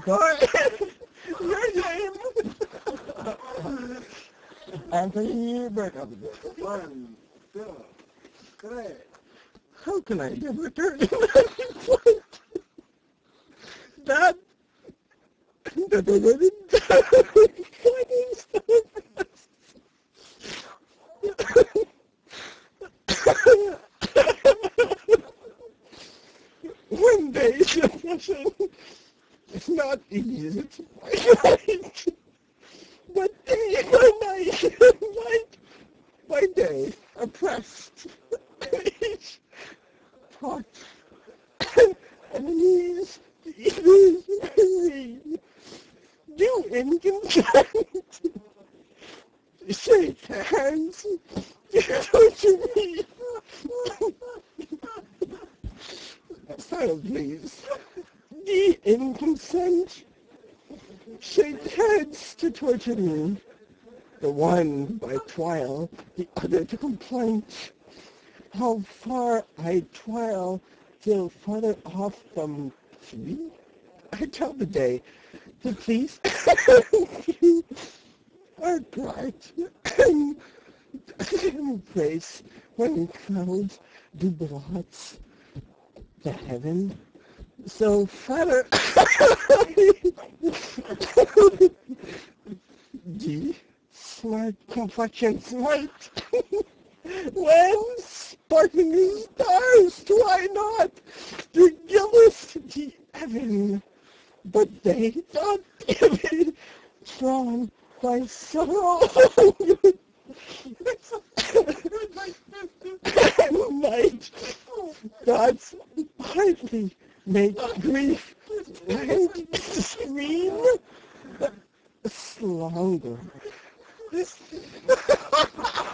But your name, Anthony Berkham. One, two, three. How can I give a 39 point? That one day depression is not easy to fight, but day by night, night by day, oppressed, each thought, and knees, do inconsent, shake hands, to me. Silent, please. The inconsent shake heads to torture me, the one by trial, the other to complaint. How far I trial till farther off from me? I tell the day, the police are bright and place when clouds do blots the heaven. So Father D smart complexion smart when sparkling stars why not the Gillis the Evan but they thought David drawn by sorrow and night thoughts hardly make grief and scream longer.